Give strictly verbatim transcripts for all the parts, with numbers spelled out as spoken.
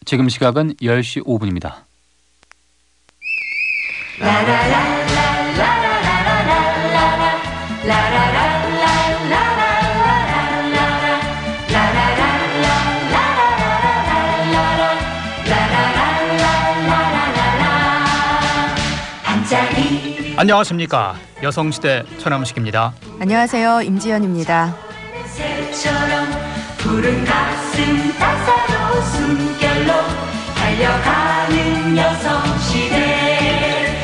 지금 시각은 열 시 오 분입니다. 안녕하십니까. 여성시대 최남식입니다. 안녕하세요. 임지연입니다. 푸른 가슴 따사로운 숨결로 달려가는 여성시대.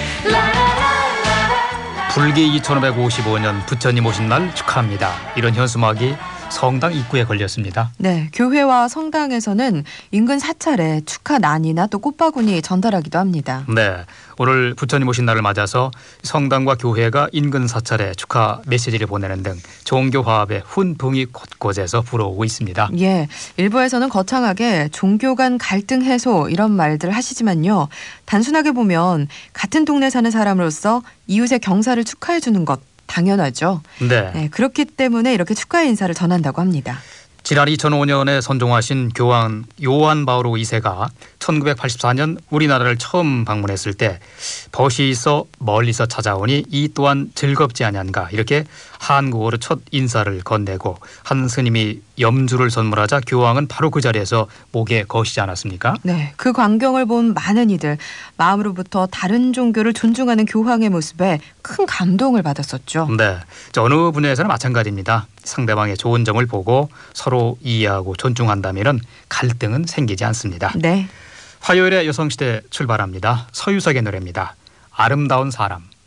불기 이천오백오십오 년 부처님 오신 날 축하합니다. 이런 현수막이 성당 입구에 걸렸습니다. 네, 교회와 성당에서는 인근 사찰에 축하난이나 또 꽃바구니 전달하기도 합니다. 네, 오늘 부처님 오신 날을 맞아서 성당과 교회가 인근 사찰에 축하 메시지를 보내는 등 종교 화합의 훈풍이 곳곳에서 불어오고 있습니다. 예, 일부에서는 거창하게 종교 간 갈등 해소 이런 말들 하시지만요. 단순하게 보면 같은 동네 사는 사람으로서 이웃의 경사를 축하해 주는 것 당연하죠. 네. 네, 그렇기 때문에 이렇게 축하 인사를 전한다고 합니다. 지난 이천오 년에 선종하신 교황 요한 바오로 이 세가 천구백팔십사 년 우리나라를 처음 방문했을 때 벗이 있어 멀리서 찾아오니 이 또한 즐겁지 아니한가 이렇게 한국어로 첫 인사를 건네고 한 스님이 염주를 선물하자 교황은 바로 그 자리에서 목에 거시지 않았습니까? 네, 그 광경을 본 많은 이들 마음으로부터 다른 종교를 존중하는 교황의 모습에 큰 감동을 받았었죠. 네, 어느 분야에서는 마찬가지입니다. 상대방의 좋은 점을 보고 서로 이해하고 존중한다면 갈등은 생기지 않습니다. 네. 화요일에 여성시대 출발합니다. 서유석의 노래입니다. 아름다운 사람.